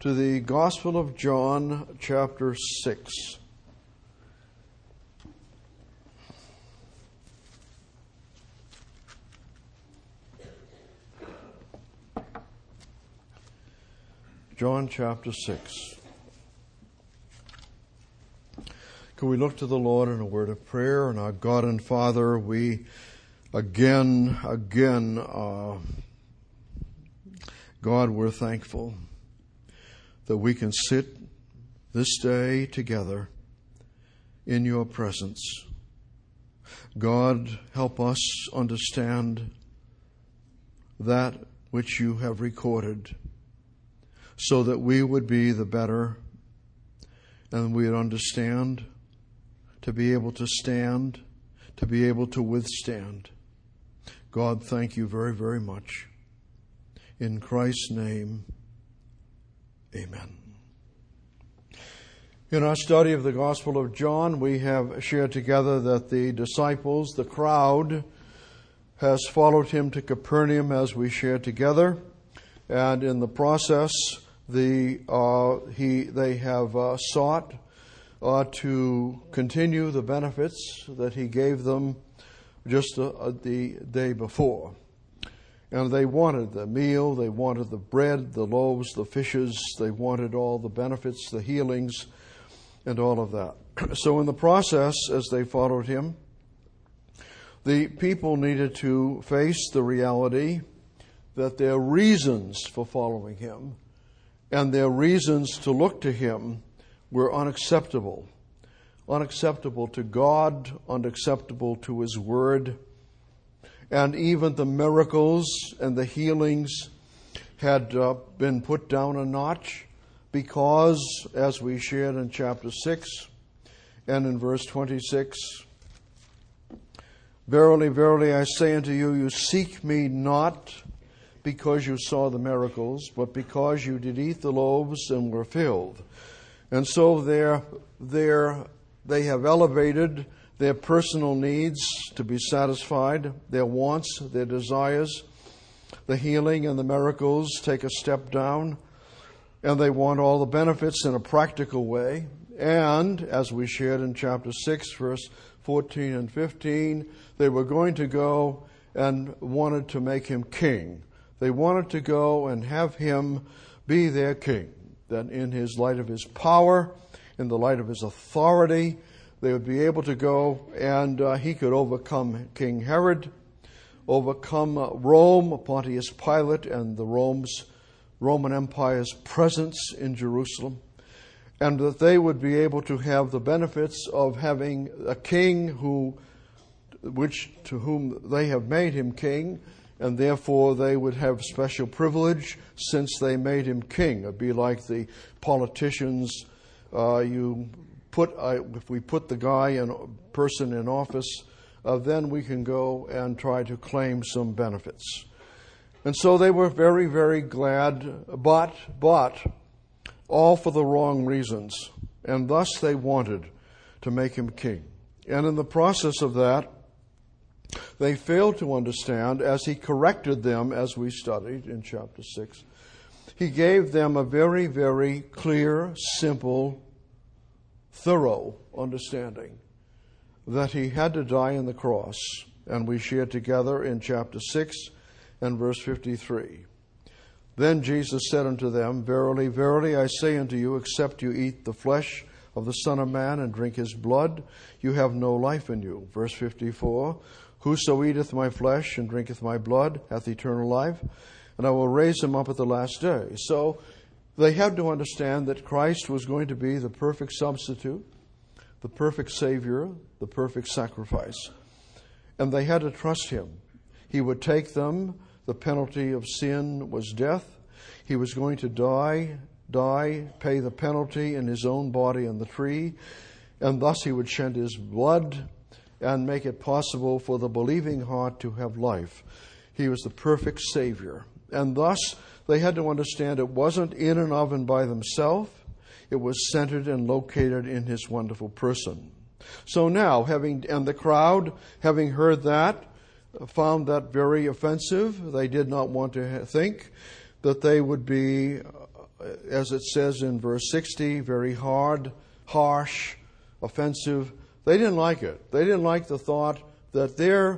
to the Gospel of John, chapter 6. John chapter 6. Can we look to the Lord in a word of prayer? And our God and Father, we again, God, we're thankful that we can sit this day together in your presence. God, help us understand that which you have recorded, so that we would be the better and we would understand, to be able to stand, to be able to withstand. God, thank you very, very much. In Christ's name, amen. In our study of the Gospel of John, we have shared together that the disciples, the crowd, has followed him to Capernaum as we shared together. And in the process, they have sought to continue the benefits that he gave them just the day before. And they wanted the meal, they wanted the bread, the loaves, the fishes, they wanted all the benefits, the healings, and all of that. So in the process, as they followed him, the people needed to face the reality that their reasons for following him and their reasons to look to him were unacceptable. Unacceptable to God, unacceptable to his word. And even the miracles and the healings had been put down a notch because, as we shared in chapter 6 and in verse 26, "Verily, verily, I say unto you, you seek me not because you saw the miracles, but because you did eat the loaves and were filled." And so they have elevated their personal needs to be satisfied, their wants, their desires. The healing and the miracles take a step down, and they want all the benefits in a practical way. And, as we shared in chapter 6, verse 14 and 15, they were going to go and wanted to make him king. They wanted to go and have him be their king, that in his light of his power, in the light of his authority, they would be able to go and he could overcome King Herod, overcome Rome, Pontius Pilate, and the Roman Empire's presence in Jerusalem, and that they would be able to have the benefits of having a king to whom they have made him king, and therefore they would have special privilege since they made him king. It'd be like the politicians. If we put the person in office, then we can go and try to claim some benefits. And so they were very, very glad, but all for the wrong reasons. And thus they wanted to make him king. And in the process of that, they failed to understand, as he corrected them, as we studied in chapter 6. He gave them a very, very clear, simple, thorough understanding that he had to die on the cross. And we shared together in chapter 6 and verse 53. "Then Jesus said unto them, Verily, verily, I say unto you, except you eat the flesh of the Son of Man and drink his blood, you have no life in you." Verse 54, "Whoso eateth my flesh and drinketh my blood hath eternal life, and I will raise him up at the last day." So they had to understand that Christ was going to be the perfect substitute, the perfect Savior, the perfect sacrifice. And they had to trust him. He would take them. The penalty of sin was death. He was going to die, pay the penalty in his own body on the tree, and thus he would shed his blood and make it possible for the believing heart to have life. He was the perfect Savior. And thus they had to understand it wasn't in and of and by themselves. It was centered and located in his wonderful person. So now, and the crowd, having heard that, found that very offensive. They did not want to think that they would be as it says in verse 60, very hard, harsh, offensive. They didn't like it. They didn't like the thought that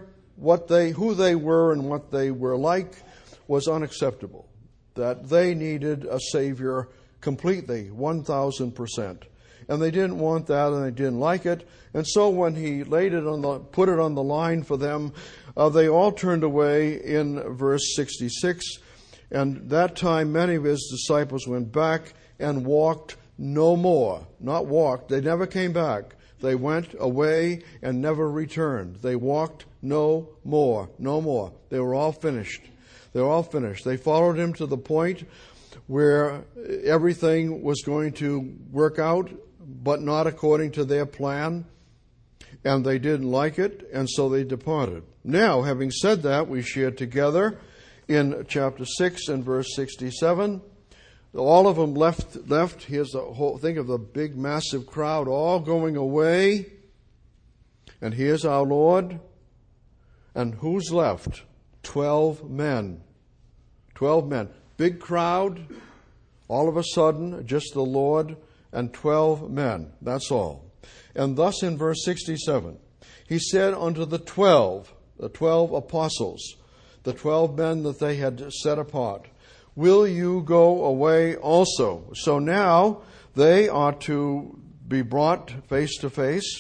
who they were and what they were like was unacceptable. That they needed a Savior completely, 1,000%. And they didn't want that, and they didn't like it. And so when he put it on the line for them, they all turned away in verse 66. And that time many of his disciples went back and walked no more. Not walked, they never came back. They went away and never returned. They walked no more. They were all finished. They were all finished. They followed him to the point where everything was going to work out, but not according to their plan. And they didn't like it, and so they departed. Now, having said that, we share together in chapter 6 and verse 67. All of them left. Here's the whole thing of the big, massive crowd all going away. And here's our Lord. And who's left? 12 men. 12 men. Big crowd. All of a sudden, just the Lord and 12 men. That's all. And thus in verse 67, he said unto the 12 apostles, the 12 men that they had set apart, will you go away also? So now they are to be brought face to face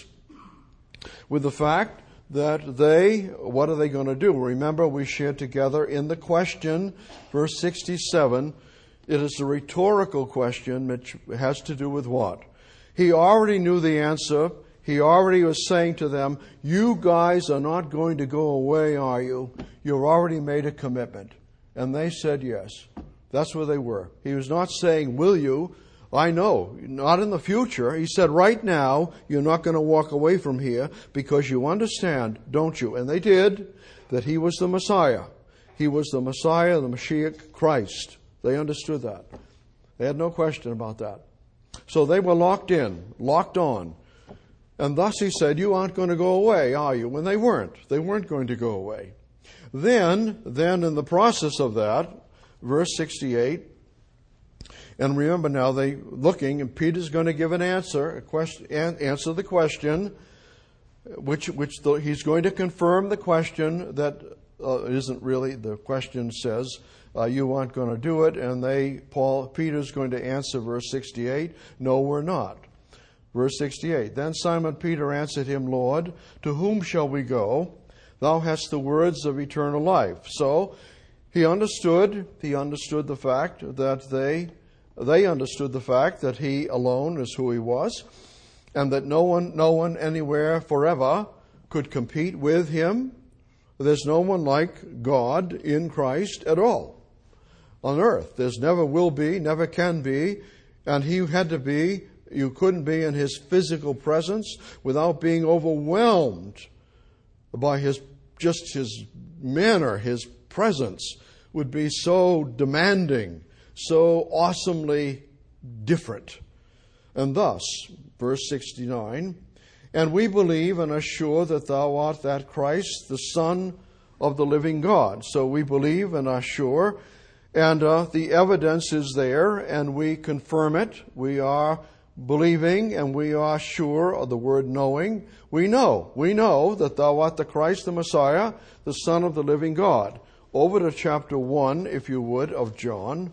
with the fact that what are they going to do? Remember, we shared together in the question, verse 67, it is a rhetorical question which has to do with what? He already knew the answer. He already was saying to them, you guys are not going to go away, are you? You've already made a commitment. And they said yes. That's where they were. He was not saying, will you? I know, not in the future. He said, right now, you're not going to walk away from here because you understand, don't you? And they did, that he was the Messiah. He was the Messiah, the Mashiach, Christ. They understood that. They had no question about that. So they were locked in, locked on. And thus he said, you aren't going to go away, are you? When they weren't. They weren't going to go away. Then in the process of that, verse 68, and remember now, they looking, and Peter's going to give an answer, answer the question, which he's going to confirm the question that isn't really, the question says, you aren't going to do it, and Peter's going to answer verse 68, no, we're not. Verse 68, then Simon Peter answered him, Lord, to whom shall we go? Thou hast the words of eternal life. So he understood the fact that they understood the fact that he alone is who he was, and that no one anywhere forever could compete with him. There's no one like God in Christ at all on earth. There's never will be, never can be, and he had to be. You couldn't be in his physical presence without being overwhelmed by his manner. His presence would be so demanding, so awesomely different. And thus, verse 69, and we believe and are sure that thou art that Christ, the Son of the living God. So we believe and are sure, and the evidence is there, and we confirm it. We are believing and we are sure of the word knowing. We know that thou art the Christ, the Messiah, the Son of the living God. Over to chapter 1, if you would, of John.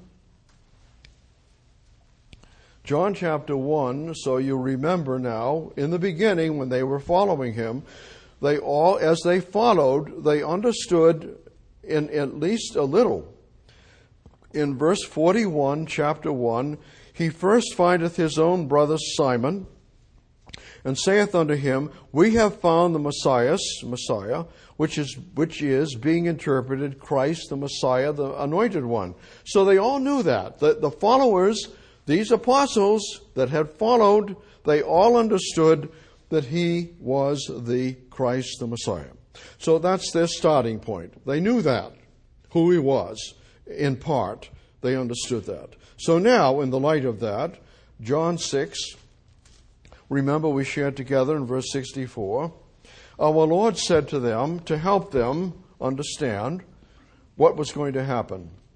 John chapter 1, so you remember now, in the beginning when they were following him, they all, as they followed, they understood in at least a little. In verse 41, chapter 1, he first findeth his own brother Simon, and saith unto him, we have found the Messiah, which is being interpreted Christ, the Messiah, the Anointed One. So they all knew that. The followers, these apostles that had followed, they all understood that he was the Christ, the Messiah. So that's their starting point. They knew that, who he was, in part. They understood that. So now, in the light of that, John 6, remember we shared together in verse 64, our Lord said to them to help them understand what was going to happen.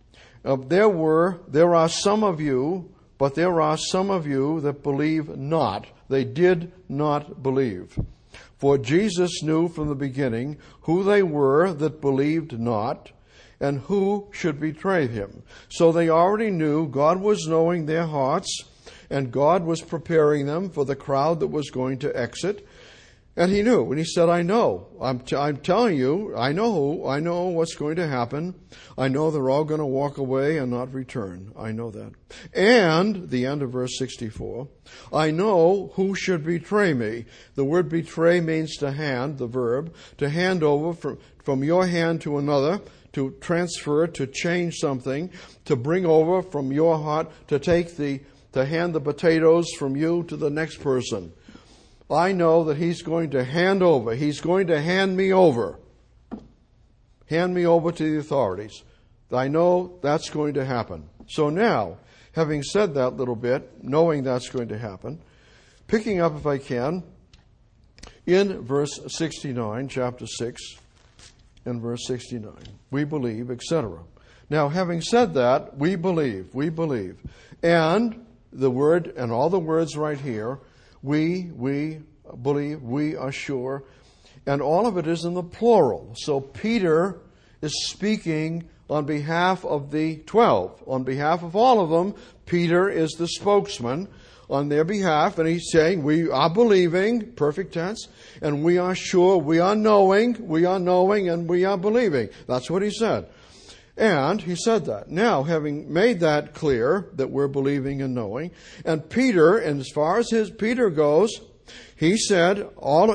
There are some of you, but there are some of you that believe not. They did not believe. For Jesus knew from the beginning who they were that believed not, and who should betray him. So they already knew. God was knowing their hearts, and God was preparing them for the crowd that was going to exit. And he knew, and he said, I know. I'm telling you, I know what's going to happen. I know they're all going to walk away and not return. I know that. And, the end of verse 64, I know who should betray me. The word betray means to hand, the verb, to hand over from your hand to another, to transfer, to change something, to bring over from your heart, to hand the potatoes from you to the next person. I know that he's going to hand over. He's going to hand me over. Hand me over to the authorities. I know that's going to happen. So now, having said that little bit, knowing that's going to happen, picking up, if I can, in verse 69, chapter 6, and verse 69. We believe, etc. Now, having said that, we believe. And the word, and all the words right here, we believe, we are sure, and all of it is in the plural. So Peter is speaking on behalf of the 12. On behalf of all of them, Peter is the spokesman on their behalf, and he's saying, we are believing, perfect tense, and we are sure, we are knowing, and we are believing. That's what he said. And he said that. Now, having made that clear, that we're believing and knowing, and Peter, and as far as Peter goes, he said, all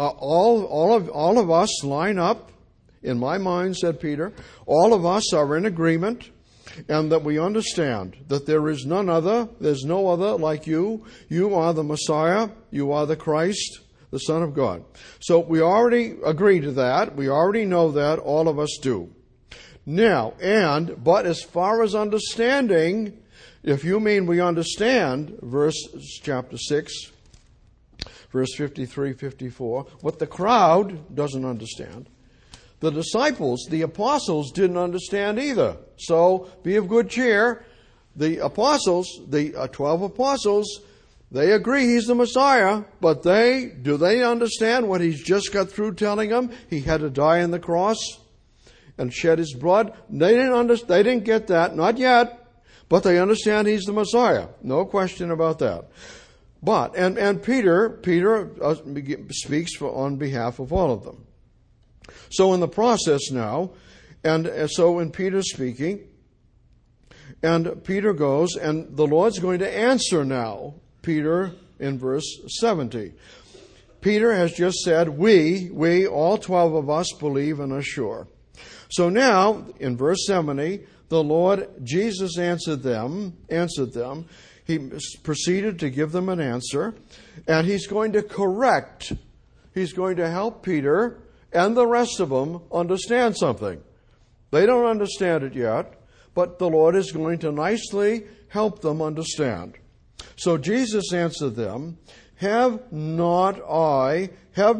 of us line up, in my mind, said Peter, all of us are in agreement, and that we understand that there is none other, there's no other like you. You are the Messiah, you are the Christ, the Son of God. So we already agree to that, we already know that, all of us do. Now, but as far as understanding, if you mean we understand, chapter 6, verse 53, 54, what the crowd doesn't understand, the disciples, the apostles, didn't understand either. So, be of good cheer. The apostles, the 12 apostles, they agree he's the Messiah, but do they understand what he's just got through telling them? He had to die on the cross and shed his blood. They didn't get that, not yet, but they understand he's the Messiah. No question about that. But, and Peter speaks on behalf of all of them. So in the process now, and so in Peter's speaking, and Peter goes, and the Lord's going to answer now, Peter in verse 70. Peter has just said, we, all 12 of us believe and are sure. So now, in verse 70, the Lord Jesus answered them. He proceeded to give them an answer, and he's going to correct. He's going to help Peter and the rest of them understand something. They don't understand it yet, but the Lord is going to nicely help them understand. So Jesus answered them, Have not I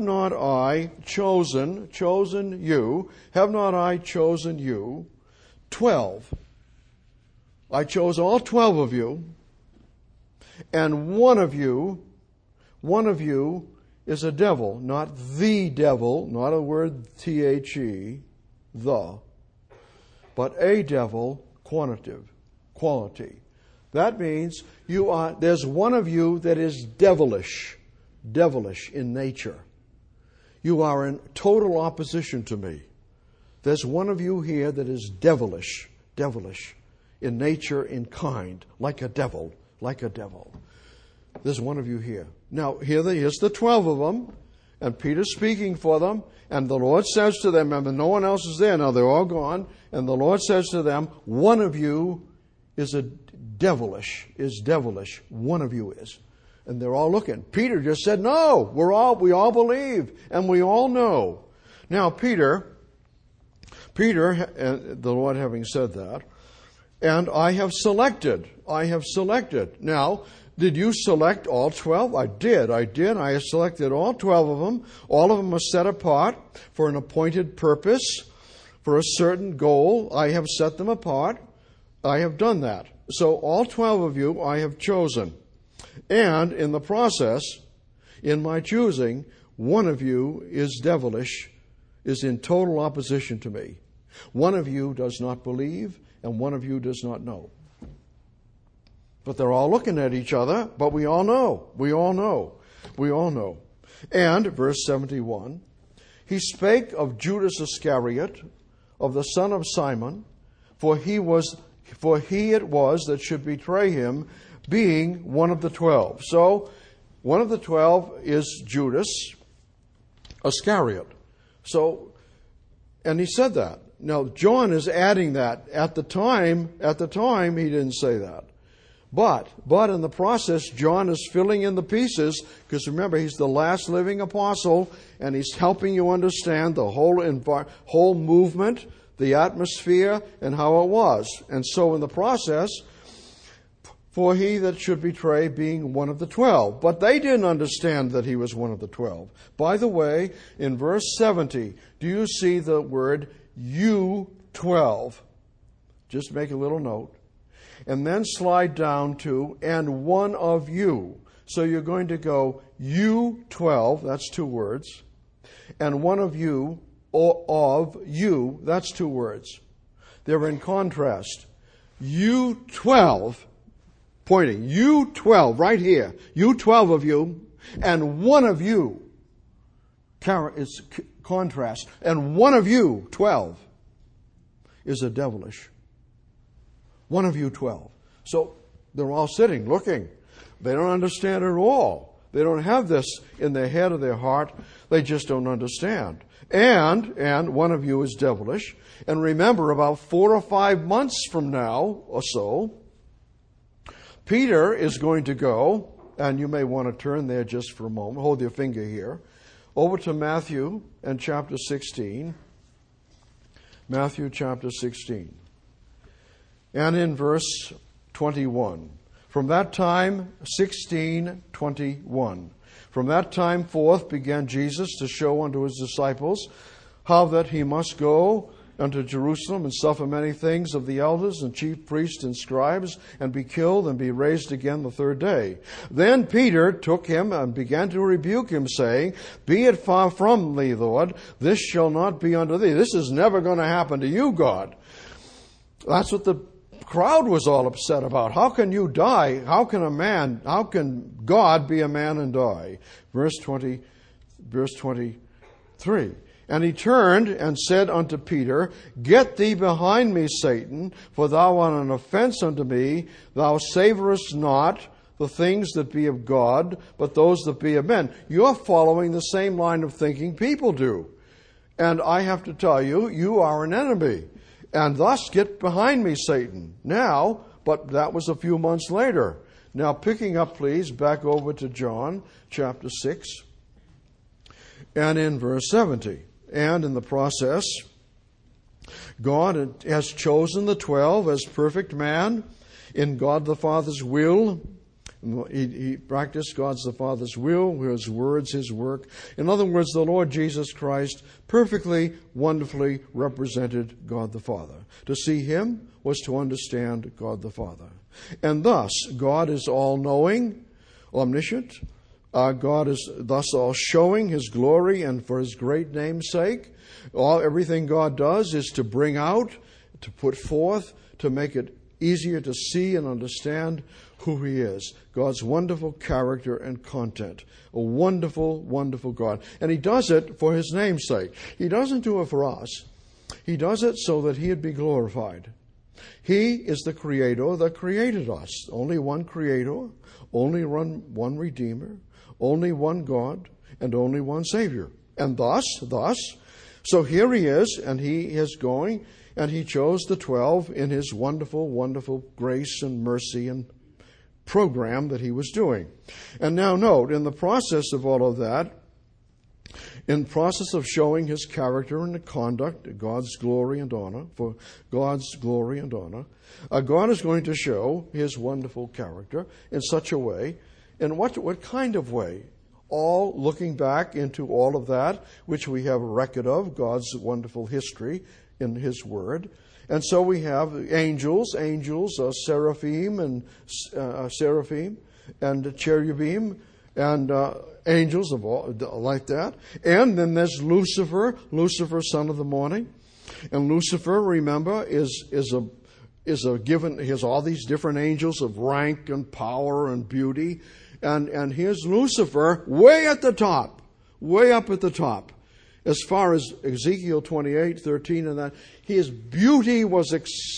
chosen you? Have not I chosen you? 12. I chose all 12 of you, and one of you is a devil, not the devil, not a word the, but a devil, quality. That means there's one of you that is devilish in nature. You are in total opposition to me. There's one of you here that is devilish in nature, in kind, like a devil. There's one of you here. Now, here's the 12 of them, and Peter's speaking for them, and the Lord says to them, and no one else is there, now they're all gone, and the Lord says to them, one of you is devilish, one of you is. And they're all looking. Peter just said, no, we all believe, and we all know. Now, Peter, and the Lord having said that, and I have selected. Now, did you select all 12? I did. I selected all 12 of them. All of them are set apart for an appointed purpose, for a certain goal. I have set them apart. I have done that. So all 12 of you I have chosen. And in the process, in my choosing, one of you is devilish, is in total opposition to me. One of you does not believe, and one of you does not know. But they're all looking at each other, but we all know. We all know. We all know. And, verse 71, he spake of Judas Iscariot, of the son of Simon, for he it was that should betray him, being one of the 12. So, one of the 12 is Judas Iscariot. So, and he said that. Now, John is adding that. At the time, he didn't say that. But in the process, John is filling in the pieces, because remember, he's the last living apostle, and he's helping you understand the whole movement, the atmosphere, and how it was. And so in the process, for he that should betray being one of the 12. But they didn't understand that he was one of the 12. By the way, in verse 70, do you see the word you 12? Just make a little note. And then slide down to, and one of you. So you're going to go, you 12, that's 2 words. And one of you, or of you, that's 2 words. They're in contrast. You 12, pointing, you 12, right here. You 12 of you, and one of you, is contrast. And one of you, 12, is a devilish. One of you 12. So they're all sitting, looking. They don't understand at all. They don't have this in their head or their heart. They just don't understand. And one of you is devilish. And remember, about 4 or 5 months from now or so, Peter is going to go, and you may want to turn there just for a moment. Hold your finger here. Over to Matthew and chapter 16. Matthew chapter 16. And in verse 21, from that time, 16:21, from that time forth began Jesus to show unto his disciples how that he must go unto Jerusalem and suffer many things of the elders and chief priests and scribes, and be killed and be raised again the 3rd day. Then Peter took him and began to rebuke him, saying, Be it far from thee, Lord, this shall not be unto thee. This is never going to happen to you, God. That's what the crowd was all upset about. How can you die? How can God be a man and die? Verse 23. And he turned and said unto Peter, Get thee behind me, Satan, for thou art an offense unto me. Thou savorest not the things that be of God, but those that be of men. You're following the same line of thinking people do. And I have to tell you, you are an enemy. And thus, get behind me, Satan. Now, but that was a few months later. Now, picking up, please, back over to John chapter 6 and in verse 70. And in the process, God has chosen the 12 as perfect man in God the Father's will. He practiced God's the Father's will, His words, His work. In other words, the Lord Jesus Christ perfectly, wonderfully represented God the Father. To see Him was to understand God the Father. And thus, God is all-knowing, omniscient. God is thus all-showing His glory, and for His great name's sake, everything God does is to bring out, to put forth, to make it easier to see and understand who He is. God's wonderful character and content. A wonderful, wonderful God. And He does it for His name's sake. He doesn't do it for us. He does it so that He'd be glorified. He is the Creator that created us. Only one Creator, only one Redeemer, only one God, and only one Savior. And thus, so here He is, and He is going, and He chose the 12 in His wonderful, wonderful grace and mercy and program that He was doing. And now note, in the process of all of that, in process of showing His character and conduct, God's glory and honor, for God's glory and honor, God is going to show His wonderful character in such a way. In what kind of way? All looking back into all of that, which we have a record of, God's wonderful history, in His Word. And so we have angels, seraphim and cherubim, and angels of all like that. And then there's Lucifer, son of the morning. And Lucifer, remember, is a given. He has all these different angels of rank and power and beauty, and here's Lucifer way at the top, way up at the top. As far as Ezekiel 28:13 and that, his beauty was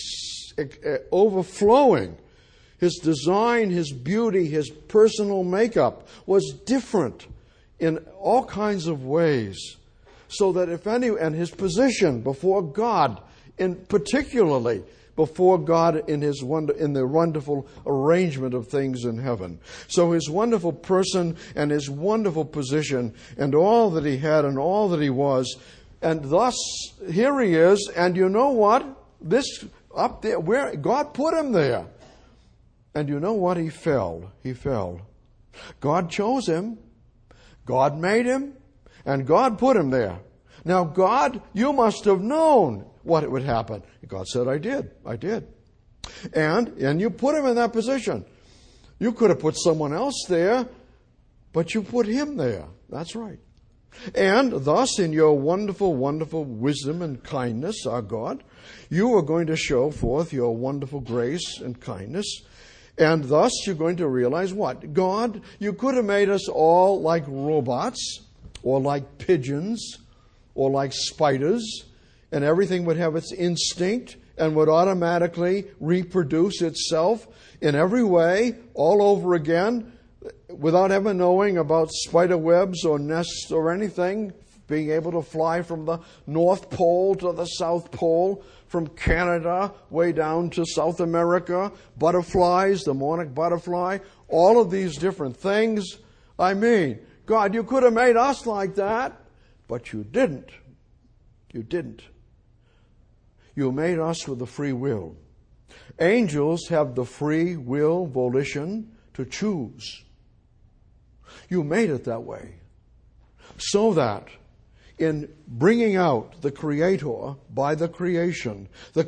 overflowing. His design, his beauty, his personal makeup was different in all kinds of ways. So that and his position before God, particularly before God in the wonderful arrangement of things in heaven. So his wonderful person and his wonderful position and all that he had and all that he was. And thus, here he is. And you know what? This up there, where God put him there. And you know what? He fell. He fell. God chose him. God made him. And God put him there. Now, God, you must have known what would happen. God said, I did. And you put him in that position. You could have put someone else there, but you put him there. That's right. And thus, in your wonderful, wonderful wisdom and kindness, our God, you are going to show forth your wonderful grace and kindness. And thus, you're going to realize what? God, you could have made us all like robots, or like pigeons, or like spiders, and everything would have its instinct and would automatically reproduce itself in every way all over again without ever knowing about spider webs or nests or anything, being able to fly from the North Pole to the South Pole, from Canada way down to South America, butterflies, the monarch butterfly, all of these different things. I mean, God, you could have made us like that. But you didn't. You didn't. You made us with a free will. Angels have the free will, volition to choose. You made it that way. So that in bringing out the Creator by the creation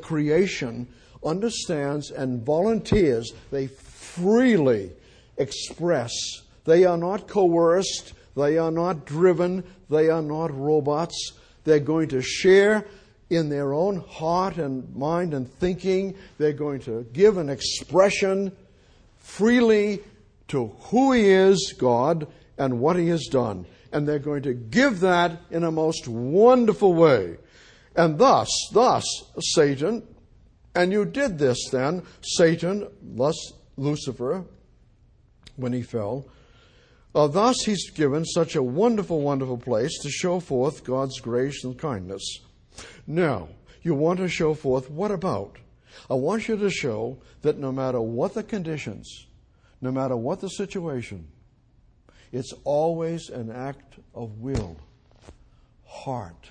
understands and volunteers. They freely express. They are not coerced. They are not driven. They are not robots. They're going to share in their own heart and mind and thinking. They're going to give an expression freely to who He is, God, and what He has done. And they're going to give that in a most wonderful way. And thus, Satan, and you did this then, Satan, thus Lucifer, when he fell, thus he's given such a wonderful, wonderful place to show forth God's grace and kindness. Now, you want to show forth what about? I want you to show that no matter what the conditions, no matter what the situation, it's always an act of will. Heart.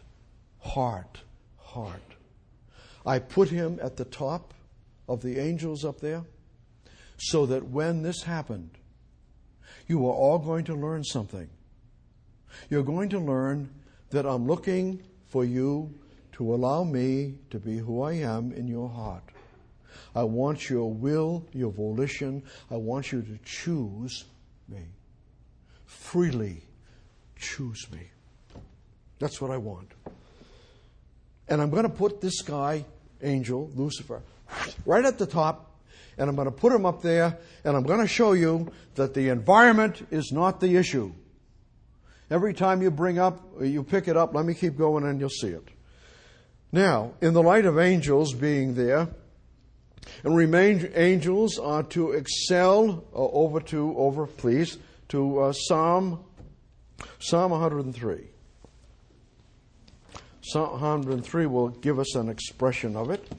I put him at the top of the angels up there so that when this happened, you are all going to learn something. You're going to learn that I'm looking for you to allow me to be who I am in your heart. I want your will, your volition. I want you to choose me. Freely choose me. That's what I want. And I'm going to put this guy, angel, Lucifer, right at the top. And I'm going to put him up there, and I'm going to show you that the environment is not the issue. Every time you pick it up, let me keep going and you'll see it. Now, in the light of angels being there, and remain angels are to excel to Psalm 103. Psalm 103 will give us an expression of it.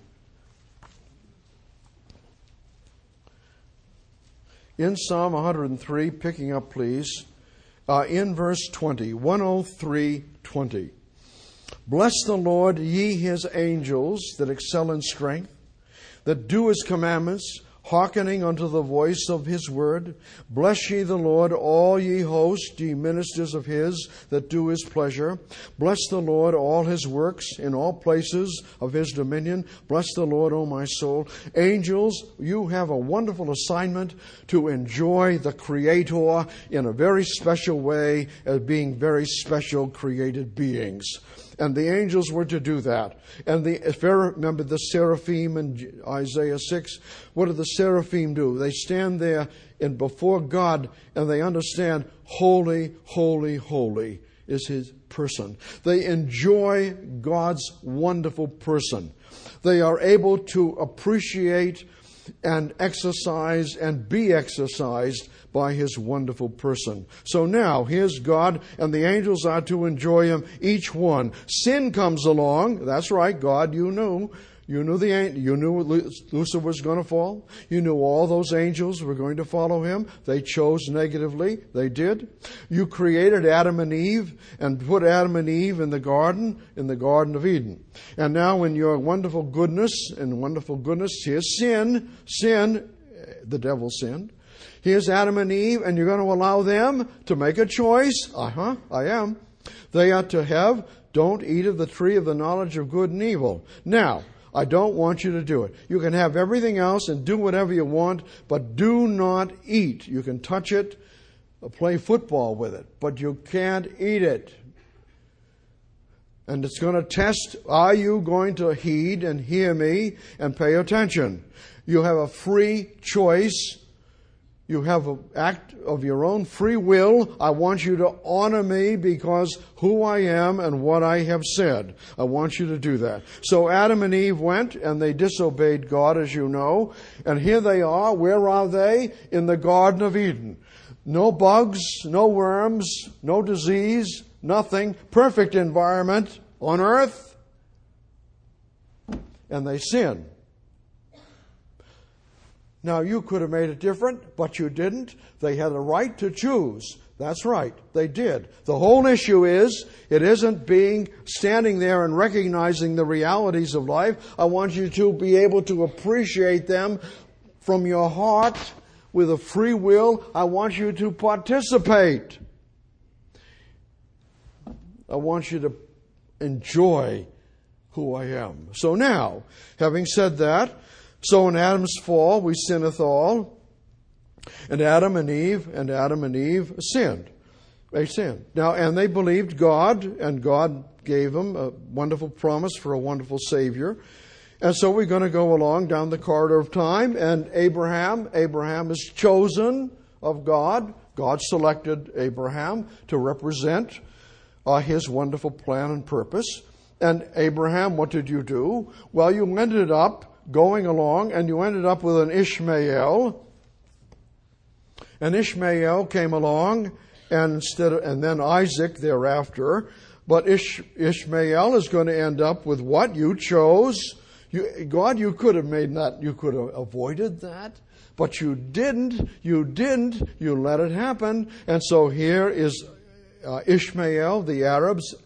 In Psalm 103, picking up please, in verse 20, 103:20. Bless the Lord, ye His angels that excel in strength, that do His commandments, hearkening unto the voice of his word. Bless ye the Lord, all ye hosts, ye ministers of his that do his pleasure. Bless the Lord, all his works in all places of his dominion. Bless the Lord, O my soul. Angels, you have a wonderful assignment to enjoy the Creator in a very special way as being very special created beings. And the angels were to do that. And remember the seraphim in Isaiah 6? What do the seraphim do? They stand there before God and they understand, holy, holy, holy is his person. They enjoy God's wonderful person. They are able to appreciate and exercise and be exercised by his wonderful person. So now, here's God, and the angels are to enjoy him, each one. Sin comes along. That's right, God, you knew. You knew Lucifer was going to fall. You knew all those angels were going to follow him. They chose negatively. They did. You created Adam and Eve and put Adam and Eve in the Garden of Eden. And now in your wonderful goodness, here's sin. Sin, the devil sinned. Here's Adam and Eve, and you're going to allow them to make a choice. I am. They are to have, don't eat of the tree of the knowledge of good and evil. Now, I don't want you to do it. You can have everything else and do whatever you want, but do not eat. You can touch it, play football with it, but you can't eat it. And it's going to test, are you going to heed and hear me and pay attention? You have a free choice. You have an act of your own free will. I want you to honor me because who I am and what I have said. I want you to do that. So Adam and Eve went and they disobeyed God, as you know. And here they are. Where are they? In the Garden of Eden. No bugs, no worms, no disease, nothing. Perfect environment on earth. And they sin. Now, you could have made it different, but you didn't. They had a right to choose. That's right. They did. The whole issue is, it isn't standing there and recognizing the realities of life. I want you to be able to appreciate them from your heart with a free will. I want you to participate. I want you to enjoy who I am. So now, having said that, so in Adam's fall, we sinneth all. And Adam and Eve sinned. They sinned. Now, and they believed God, and God gave them a wonderful promise for a wonderful Savior. And so we're going to go along down the corridor of time, and Abraham is chosen of God. God selected Abraham to represent his wonderful plan and purpose. And Abraham, what did you do? Well, you ended up going along, and you ended up with an Ishmael. And Ishmael came along, and then Isaac thereafter. But Ishmael is going to end up with what you chose. God, you could have made that. You could have avoided that, but you didn't. You let it happen. And so here is Ishmael, the Arabs,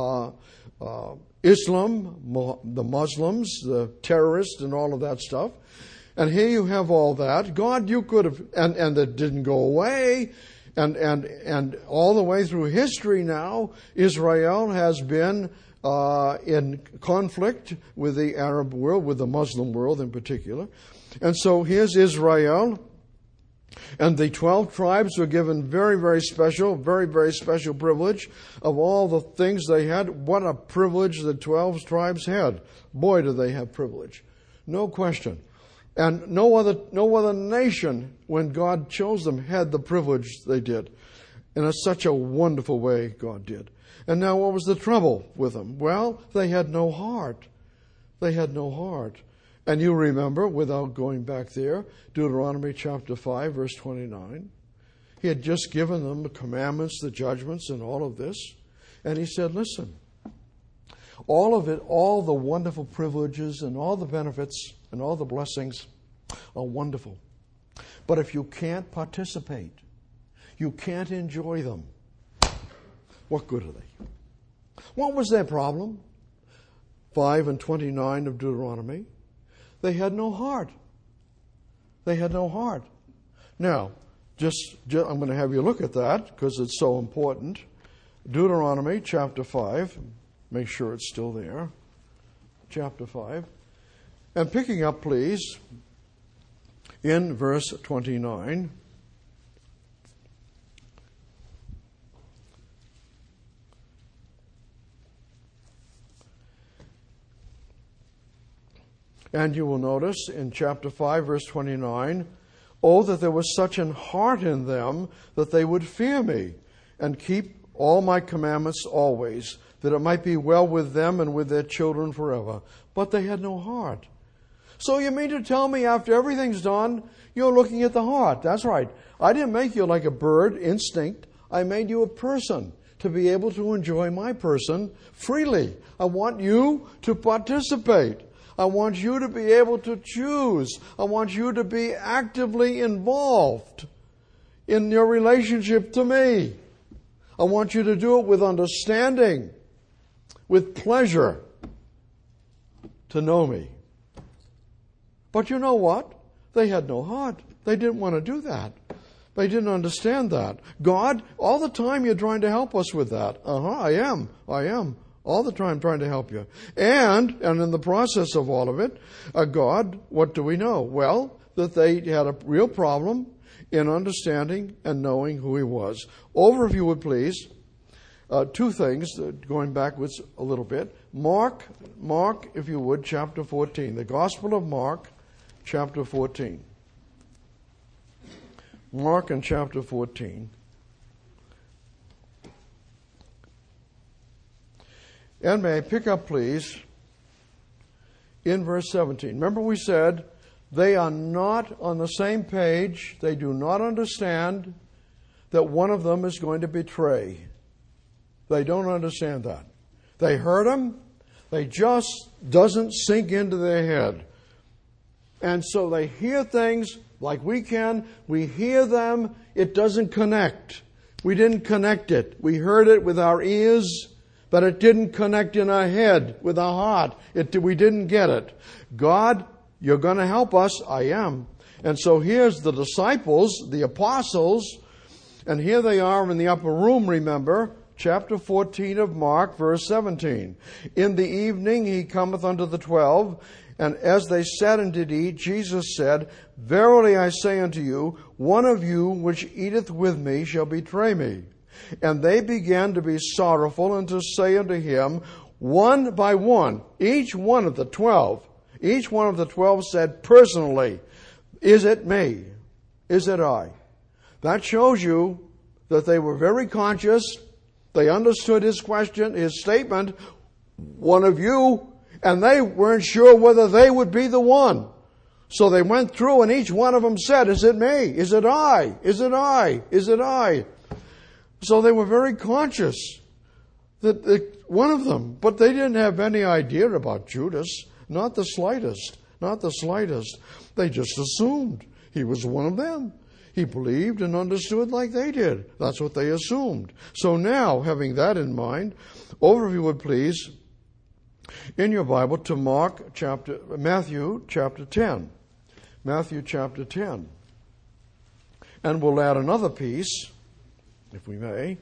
Islam, the Muslims, the terrorists, and all of that stuff. And here you have all that. God, you could have, and that didn't go away. And all the way through history now, Israel has been in conflict with the Arab world, with the Muslim world in particular. And so here's Israel. And the 12 tribes were given very, very special privilege of all the things they had. What a privilege the 12 tribes had. Boy, do they have privilege. No question. And no other nation, when God chose them, had the privilege they did. In such a wonderful way God did. And now what was the trouble with them? Well, they had no heart. They had no heart. And you remember, without going back there, Deuteronomy chapter 5, verse 29. He had just given them the commandments, the judgments, and all of this. And he said, listen, all of it, all the wonderful privileges and all the benefits and all the blessings are wonderful. But if you can't participate, you can't enjoy them, what good are they? What was their problem? 5 and 29 of Deuteronomy. They had no heart. They had no heart. Now, I'm going to have you look at that because it's so important. Deuteronomy chapter 5. Make sure it's still there. Chapter 5. And picking up, please, in verse 29. And you will notice in chapter 5, verse 29, "Oh, that there was such an heart in them that they would fear me and keep all my commandments always, that it might be well with them and with their children forever." But they had no heart. So you mean to tell me after everything's done, you're looking at the heart? That's right. I didn't make you like a bird, instinct. I made you a person to be able to enjoy my person freely. I want you to participate. I want you to be able to choose. I want you to be actively involved in your relationship to me. I want you to do it with understanding, with pleasure, to know me. But you know what? They had no heart. They didn't want to do that. They didn't understand that. God, all the time you're trying to help us with that. I am. All the time trying to help you. And in the process of all of it, God, what do we know? Well, that they had a real problem in understanding and knowing who He was. Over, if you would please, two things, going backwards a little bit. Mark, if you would, chapter 14. The Gospel of Mark, chapter 14. Mark in chapter 14. And may I pick up, please, in verse 17. Remember we said they are not on the same page. They do not understand that one of them is going to betray. They don't understand that. They heard Him. They just doesn't sink into their head. And so they hear things like we can. We hear them. It doesn't connect. We didn't connect it. We heard it with our ears, but it didn't connect in our head with our heart. We didn't get it. God, you're going to help us. I am. And so here's the disciples, the apostles, and here they are in the upper room, remember, chapter 14 of Mark, verse 17. "In the evening He cometh unto the 12, and as they sat and did eat, Jesus said, Verily I say unto you, one of you which eateth with me shall betray me. And they began to be sorrowful and to say unto Him, one by one, each one of the 12 said personally, Is it me? Is it I? That shows you that they were very conscious. They understood His question, His statement, one of you, and they weren't sure whether they would be the one. So they went through and each one of them said, Is it me? Is it I? Is it I? Is it I? So they were very conscious that one of them, but they didn't have any idea about Judas, not the slightest, not the slightest. They just assumed he was one of them. He believed and understood like they did. That's what they assumed. So now, having that in mind, over if you would please, in your Bible to Matthew chapter 10. Matthew chapter 10. And we'll add another piece, if we may.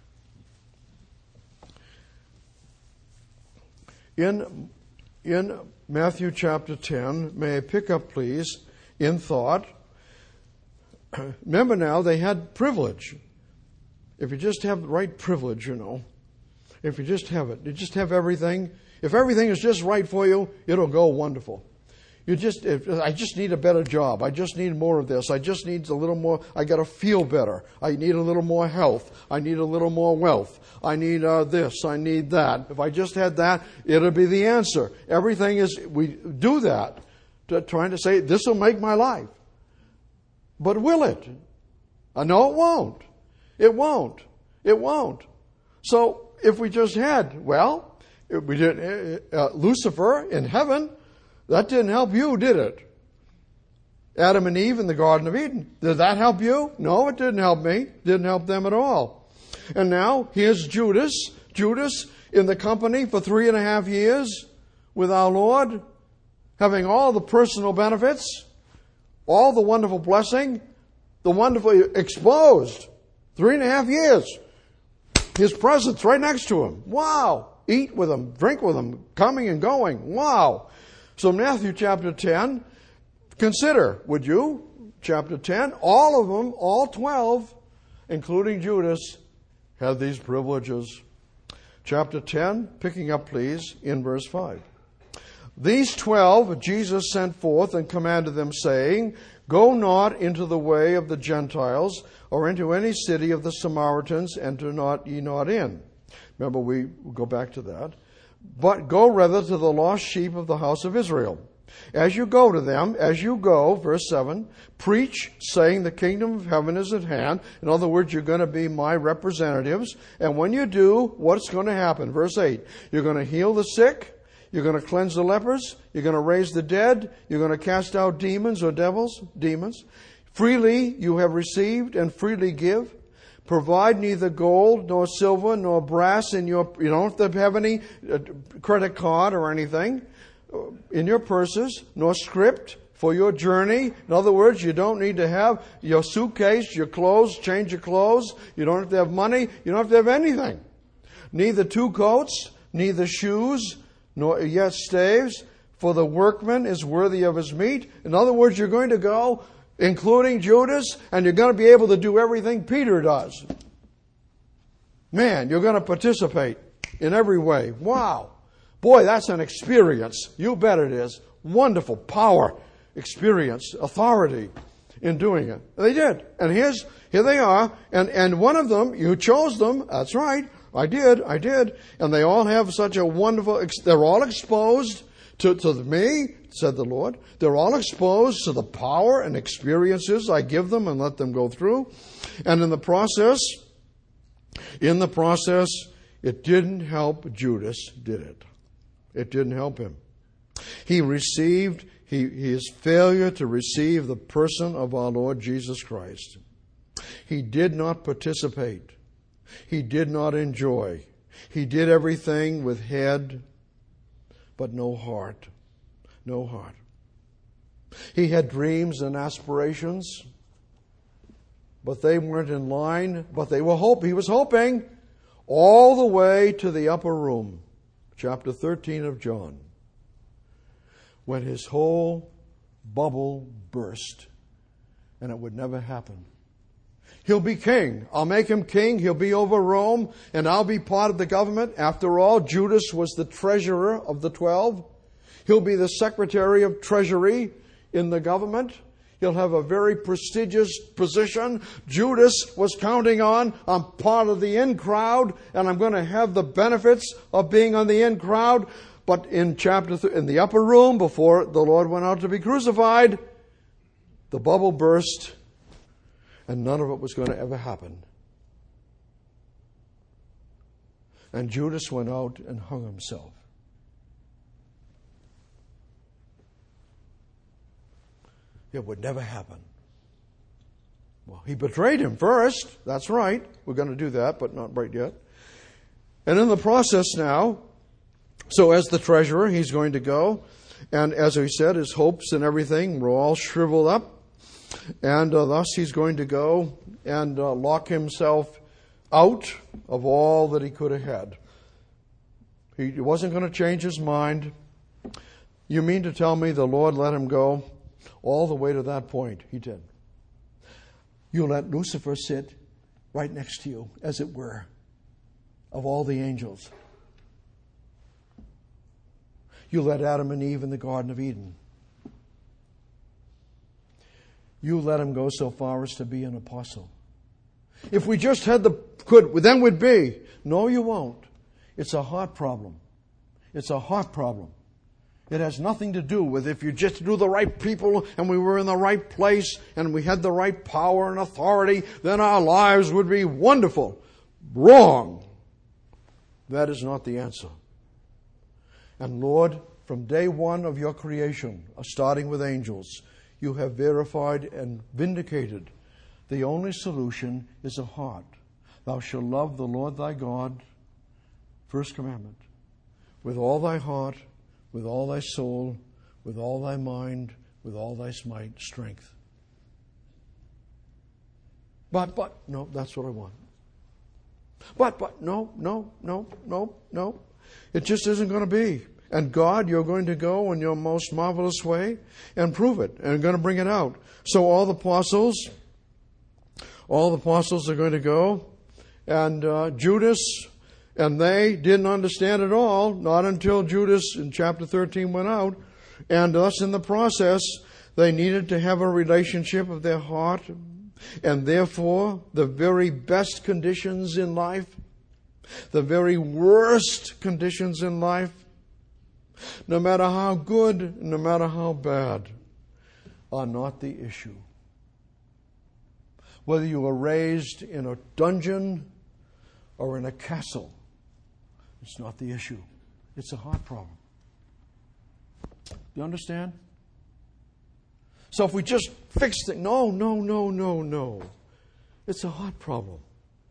In Matthew chapter 10, may I pick up, please, in thought. Remember now, they had privilege. If you just have the right privilege, if you just have it, you just have everything. If everything is just right for you, it'll go wonderful. I just need a better job. I just need more of this. I just need a little more. I got to feel better. I need a little more health. I need a little more wealth. I need this. I need that. If I just had that, it'll be the answer. Everything is, we do that, trying to say, this will make my life. But will it? No, it won't. It won't. It won't. So if we just had, we did Lucifer in heaven, that didn't help you, did it? Adam and Eve in the Garden of Eden, did that help you? No, it didn't help me. Didn't help them at all. And now here's Judas. Judas in the company for 3.5 years with our Lord, having all the personal benefits. All the wonderful blessing, the wonderful exposed. 3.5 years. His presence right next to him. Wow. Eat with him, drink with him, coming and going. Wow. So Matthew chapter 10, consider, would you? Chapter 10, all of them, all 12, including Judas, had these privileges. Chapter 10, picking up please in verse 5. These 12 Jesus sent forth and commanded them, saying, Go not into the way of the Gentiles, or into any city of the Samaritans, enter not ye not in. Remember, we go back to that. But go rather to the lost sheep of the house of Israel. As you go to them, as you go, verse 7, preach, saying the kingdom of heaven is at hand. In other words, you're going to be my representatives. And when you do, what's going to happen? Verse 8, you're going to heal the sick. You're going to cleanse the lepers. You're going to raise the dead. You're going to cast out demons or demons. Freely you have received and freely give. Provide neither gold nor silver nor brass in your, you don't have to have any credit card or anything in your purses, nor script for your journey. In other words, you don't need to have your suitcase, your clothes, change your clothes. You don't have to have money. You don't have to have anything. Neither 2 coats, neither shoes, nor yet staves, for the workman is worthy of his meat. In other words, you're going to go, including Judas, and you're going to be able to do everything Peter does. Man, you're going to participate in every way. Wow. Boy, that's an experience. You bet it is. Wonderful power, experience, authority in doing it. They did. And here they are. And one of them, you chose them. That's right. I did. And they all have such a wonderful, they're all exposed to me, said the Lord. They're all exposed to the power and experiences I give them and let them go through. And in the process, it didn't help Judas, did it? It didn't help him. His failure to receive the person of our Lord Jesus Christ. He did not participate. He did not enjoy. He did everything with head, but no heart. No heart. He had dreams and aspirations, but they weren't in line. But he was hoping all the way to the upper room, chapter 13 of John, when his whole bubble burst, and it would never happen. He'll be king. I'll make him king. He'll be over Rome, and I'll be part of the government. After all, Judas was the treasurer of the 12. He'll be the secretary of treasury in the government. He'll have a very prestigious position. Judas was counting on, I'm part of the in crowd, and I'm going to have the benefits of being on the in crowd. But in the upper room, before the Lord went out to be crucified, the bubble burst, and none of it was going to ever happen. And Judas went out and hung himself. It would never happen. Well, he betrayed him first. That's right. We're going to do that, but not right yet. And in the process now, so as the treasurer, he's going to go. And as he said, his hopes and everything were all shriveled up. And thus he's going to go and lock himself out of all that he could have had. He wasn't going to change his mind. You mean to tell me the Lord let him go all the way to that point? He did. You let Lucifer sit right next to you, as it were, of all the angels. You let Adam and Eve in the Garden of Eden. You let him go so far as to be an apostle. If we just had then we'd be. No, you won't. It's a heart problem. It's a heart problem. It has nothing to do with if you just knew the right people and we were in the right place and we had the right power and authority, then our lives would be wonderful. Wrong. That is not the answer. And Lord, from day one of your creation, starting with angels, you have verified and vindicated the only solution is a heart. Thou shalt love the Lord thy God, first commandment, with all thy heart, with all thy soul, with all thy mind, with all thy strength. But, no, that's what I want. But, no. It just isn't going to be. And God, you're going to go in your most marvelous way and prove it, and going to bring it out. So all the apostles are going to go, and Judas, and they didn't understand at all, not until Judas in chapter 13 went out, and thus in the process, they needed to have a relationship of their heart, and therefore the very best conditions in life, the very worst conditions in life, no matter how good, no matter how bad, are not the issue. Whether you were raised in a dungeon or in a castle, it's not the issue. It's a heart problem. You understand? So if we just fix it, no. It's a heart problem.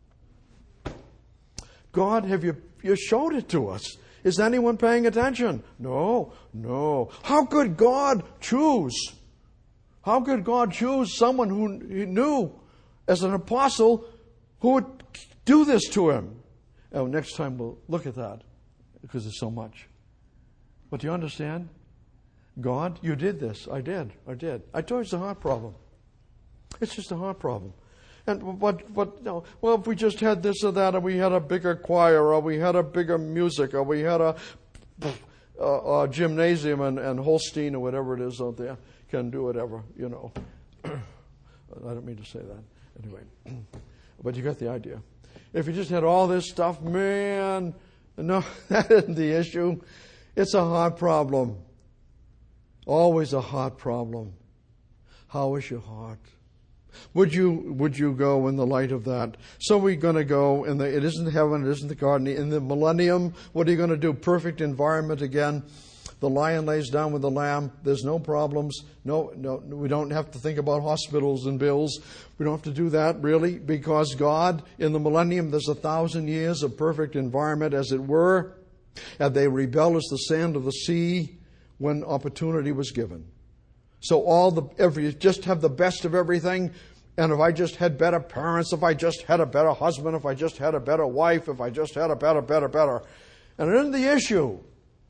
God, have you showed it to us? Is anyone paying attention? No. How could God choose? How could God choose someone who he knew as an apostle who would do this to him? Oh, next time we'll look at that because there's so much. But do you understand? God, you did this. I did. I told you it's a heart problem. It's just a heart problem. And but no, well, if we just had this or that, or we had a bigger choir, or we had a bigger music, or we had a gymnasium, and Holstein or whatever it is out there can do whatever, you know. I don't mean to say that anyway, but you got the idea. If you just had all this stuff, man, no, that isn't the issue. It's a heart problem. Always a heart problem. How is your heart? Would you go in the light of that? So we're going to go it isn't heaven, it isn't the garden. In the millennium, what are you going to do? Perfect environment again. The lion lays down with the lamb. There's no problems. No, we don't have to think about hospitals and bills. We don't have to do that, really, because God, in the millennium, there's 1,000 years of perfect environment, as it were, and they rebel as the sand of the sea when opportunity was given. So if you just have the best of everything, and if I just had better parents, if I just had a better husband, if I just had a better wife, if I just had a better, and it isn't the issue.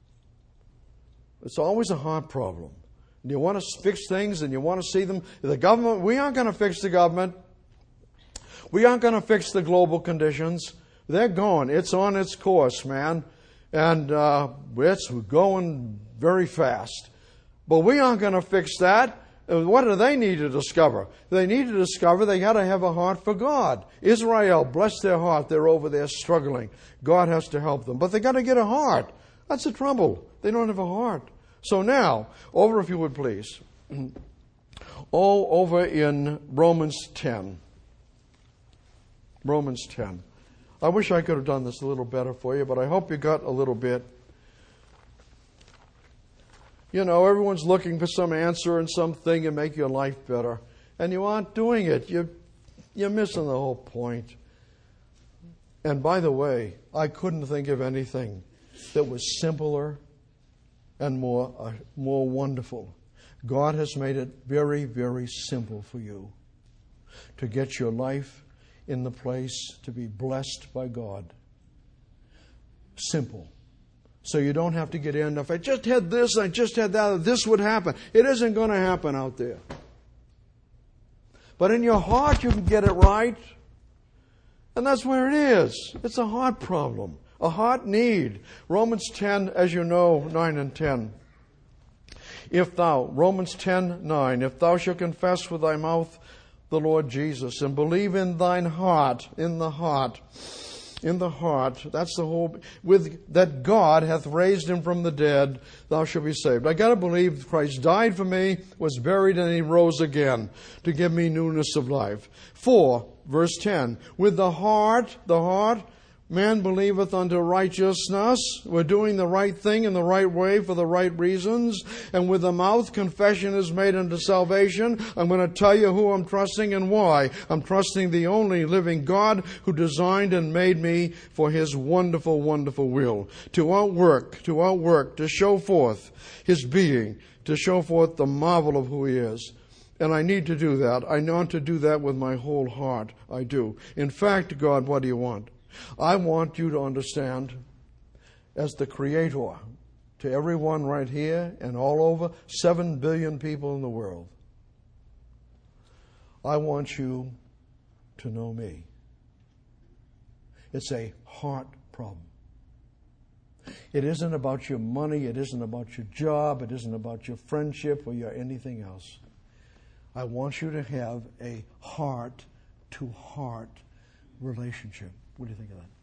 It's always a heart problem. And you want to fix things, and you want to see them. The government, we aren't going to fix the government. We aren't going to fix the global conditions. They're going. It's on its course, man. And it's going very fast. But we aren't going to fix that. What do they need to discover? They need to discover they got to have a heart for God. Israel, bless their heart. They're over there struggling. God has to help them. But they got to get a heart. That's the trouble. They don't have a heart. So now, over if you would please. Over in Romans 10. Romans 10. I wish I could have done this a little better for you, but I hope you got a little bit. You know, everyone's looking for some answer and something to make your life better. And you aren't doing it. You're missing the whole point. And by the way, I couldn't think of anything that was simpler and more wonderful. God has made it very, very simple for you to get your life in the place to be blessed by God. Simple. So you don't have to get in. If I just had this, I just had that, this would happen. It isn't going to happen out there. But in your heart, you can get it right. And that's where it is. It's a heart problem, a heart need. Romans 10, as you know, 9 and 10. Romans 10, 9, if thou shalt confess with thy mouth the Lord Jesus and believe in thine heart, in the heart, that's the whole, that God hath raised him from the dead, thou shalt be saved. I got to believe Christ died for me, was buried, and he rose again to give me newness of life. For, verse 10, with the heart, man believeth unto righteousness. We're doing the right thing in the right way for the right reasons. And with the mouth, confession is made unto salvation. I'm going to tell you who I'm trusting and why. I'm trusting the only living God who designed and made me for his wonderful, wonderful will. To outwork, to show forth his being, to show forth the marvel of who he is. And I need to do that. I want to do that with my whole heart. I do. In fact, God, what do you want? I want you to understand, as the Creator, to everyone right here and all over, 7 billion people in the world, I want you to know me. It's a heart problem. It isn't about your money. It isn't about your job. It isn't about your friendship or your anything else. I want you to have a heart-to-heart relationship. What do you think of that?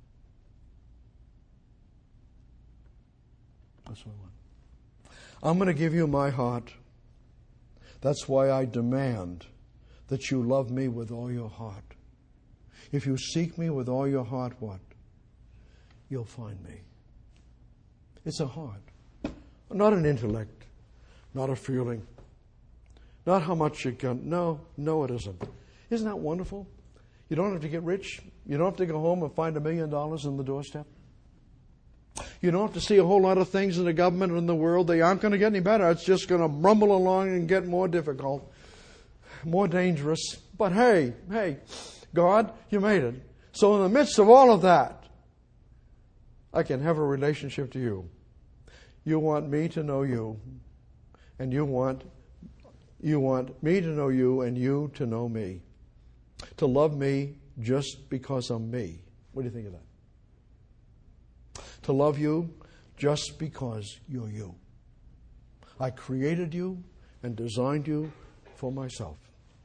That's what I want. I'm going to give you my heart. That's why I demand that you love me with all your heart. If you seek me with all your heart, what? You'll find me. It's a heart, not an intellect, not a feeling, not how much you can. No, it isn't. Isn't that wonderful? You don't have to get rich. You don't have to go home and find $1 million in the doorstep. You don't have to see a whole lot of things in the government or in the world. They aren't going to get any better. It's just going to rumble along and get more difficult, more dangerous. But hey, God, you made it. So in the midst of all of that, I can have a relationship to you. You want me to know you, and you want me to know you and you to know me. To love me just because I'm me. What do you think of that? To love you just because you're you. I created you and designed you for myself.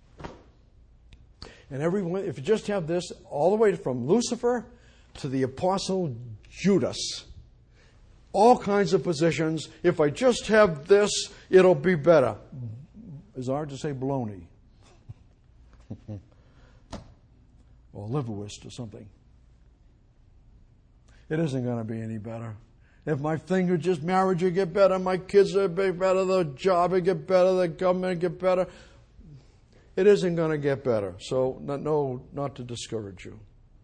And everyone, if you just have this all the way from Lucifer to the Apostle Judas, all kinds of positions, if I just have this, it'll be better. It's hard to say baloney. Or liverwurst or something. It isn't going to be any better. If my thing would just marriage would get better, my kids would be better, the job would get better, the government would get better. It isn't going to get better. So, not to discourage you.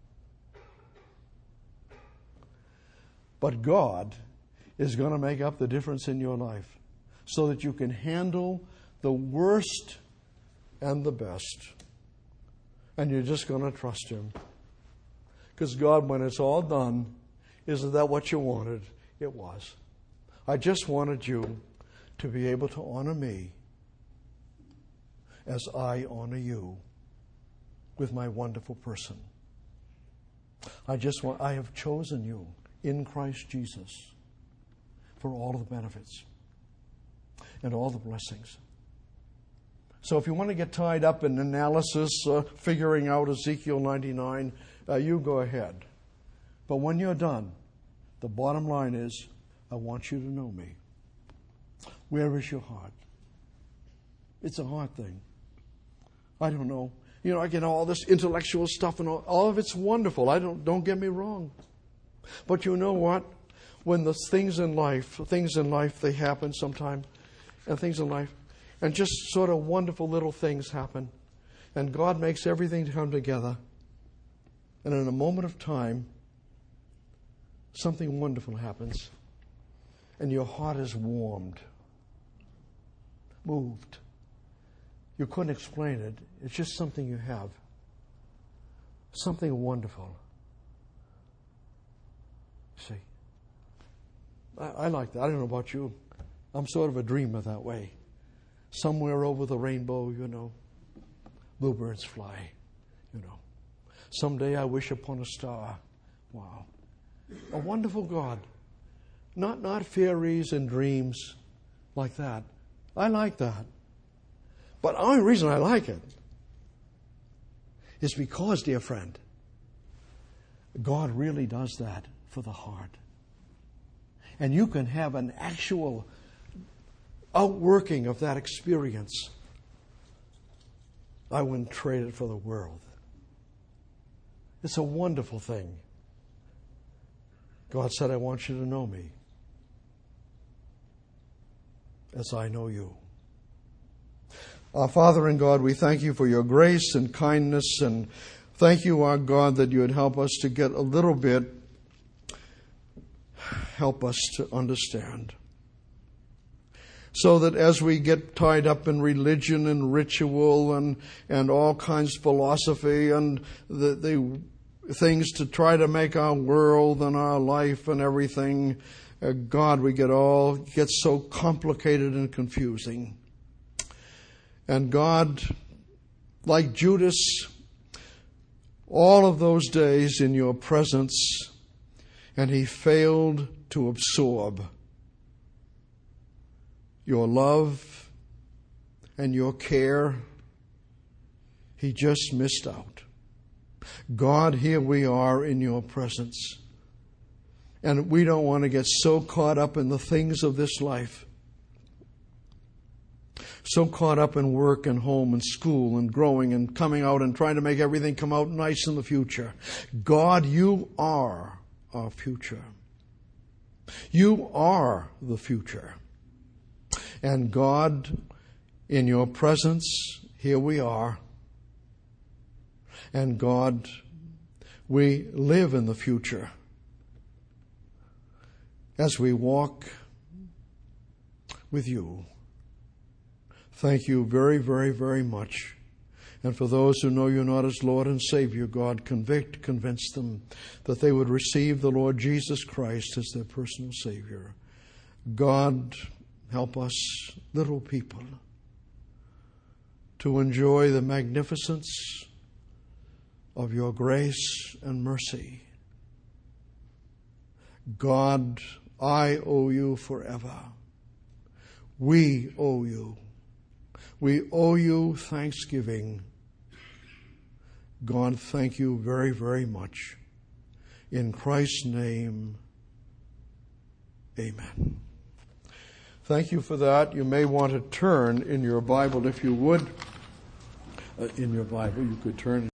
But God is going to make up the difference in your life so that you can handle the worst and the best. And you're just going to trust Him. Because God, when it's all done, isn't that what you wanted? It was. I just wanted you to be able to honor me as I honor you with my wonderful person. I have chosen you in Christ Jesus for all of the benefits and all the blessings. So if you want to get tied up in analysis, figuring out Ezekiel 99, you go ahead. But when you're done, the bottom line is, I want you to know me. Where is your heart? It's a heart thing. I don't know. I get all this intellectual stuff and all of it's wonderful. Don't get me wrong. But you know what? When the things in life, they happen sometime, and things in life, and just sort of wonderful little things happen, and God makes everything come together, and in a moment of time, something wonderful happens, and your heart is warmed, moved. You couldn't explain it. It's just something you have. Something wonderful. See, I like that. I don't know about you. I'm sort of a dreamer that way. Somewhere over the rainbow, bluebirds fly, Someday I wish upon a star. Wow. A wonderful God. Not fairies and dreams like that. I like that. But the only reason I like it is because, dear friend, God really does that for the heart. And you can have an actual outworking of that experience. I wouldn't trade it for the world. It's a wonderful thing. God said, I want you to know me as I know you. Our Father in God, we thank you for your grace and kindness, and thank you, our God, that you would help us to get a little bit, help us to understand. So that as we get tied up in religion and ritual and all kinds of philosophy and the things to try to make our world and our life and everything, God, we get so complicated and confusing. And God, like Judas, all of those days in your presence, and he failed to absorb your love and your care. He just missed out. God, here we are in your presence. And we don't want to get so caught up in the things of this life. So caught up in work and home and school and growing and coming out and trying to make everything come out nice in the future. God, you are our future. You are the future. And God, in your presence, here we are. And God, we live in the future as we walk with you. Thank you very, very, very much. And for those who know you not as Lord and Savior, God, convince them that they would receive the Lord Jesus Christ as their personal Savior. God, help us, little people, to enjoy the magnificence of your grace and mercy. God, I owe you forever. We owe you. We owe you thanksgiving. God, thank you very, very much. In Christ's name, amen. Thank you for that. You may want to turn in your Bible, if you would. In your Bible, you could turn